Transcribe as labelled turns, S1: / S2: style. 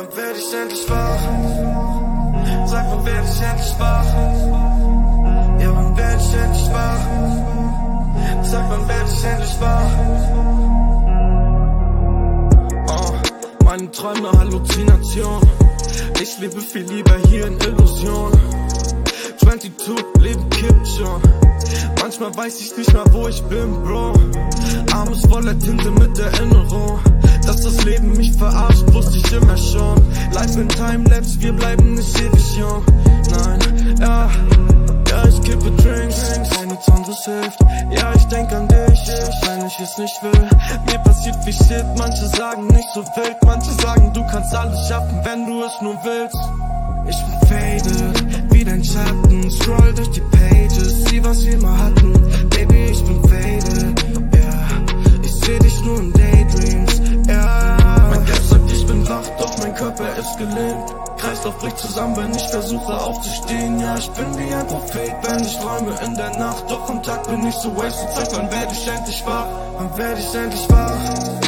S1: wann werd ich endlich wach? Sag, wann werd ich endlich wach? Ja, wann werd ich endlich wach? Sag, wann werd ich endlich wach? Meine Träume Halluzination. Ich lebe viel lieber hier in Illusion. 22, Leben kippt schon. Manchmal weiß ich nicht mal, wo ich bin, Bro. Arm ist voller Tinte mit Erinnerung. Dass das Leben mich verarscht, wusste ich immer schon. Life in Timelapse, wir bleiben nicht ewig jung. Nein, ja, ich kippe Drinks. Keine anderes hilft, ja, ich denk an dich, wenn ich es nicht will. Mir passiert wie Shit, manche sagen nicht so wild. Manche sagen, du kannst alles schaffen, wenn du es nur willst. Ich bin faded, wie dein Schatten. Scroll durch die Pages, sieh was wir mal hatten. Baby, ich bin faded, yeah. Ich seh dich nur in Daydreams, yeah. Mein Geist sagt, ich bin wach, doch mein Körper ist gelähmt. Kreislauf bricht zusammen, wenn ich versuche aufzustehen. Ja, ich bin wie ein Prophet, wenn ich träume in der Nacht. Doch am Tag bin ich so wasted. Sag, wann werd ich endlich wach? Wann werd ich endlich wach?